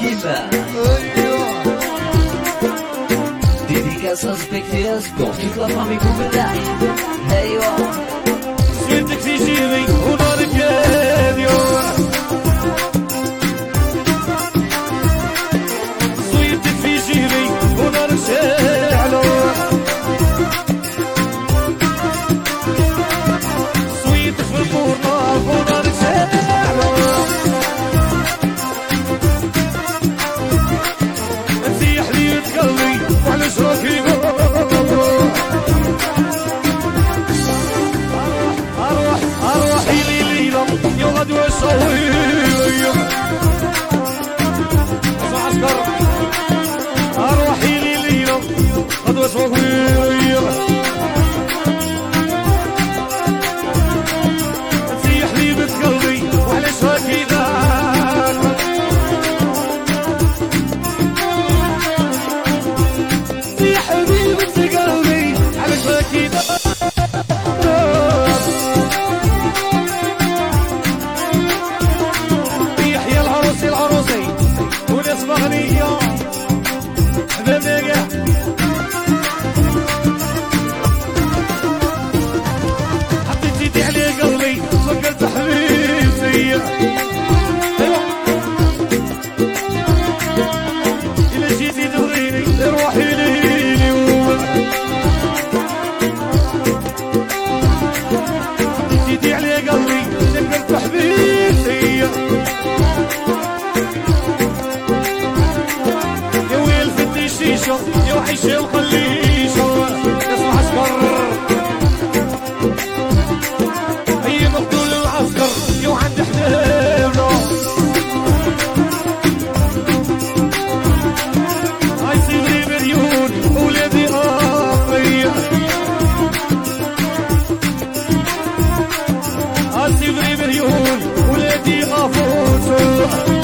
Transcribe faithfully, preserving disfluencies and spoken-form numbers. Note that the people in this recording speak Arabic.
cinéma. Dédicace respectueuse pour toute la famille Boubeda. Hey yo. سيرتك في جيبي ونارك يا سيرتك في جيبي ونارك شاعلو سيرتك في البورنار ونارك شاعلو انتي حليت قلبي وعلاش راكي غدوة صوية عسكر أروحي لي ليلة غدوة صوية انتي حبيبة قلبي وعلاش هكذا انتي حبيبة قلبي وعلاش هكذا مغنية حبيبي حطيت يدي على قلبي وقلت حبيبتي إلا جيتي تبغيني روحي لي حطيت يدي على قلبي وقلت حبيبتي يا عيشة وخليشة اسمع عسكر هي مقتول العسكر يا عند حبيبنا هاي صغري مليون ولادي أخويا هاي صغري مليون ولادي أخويا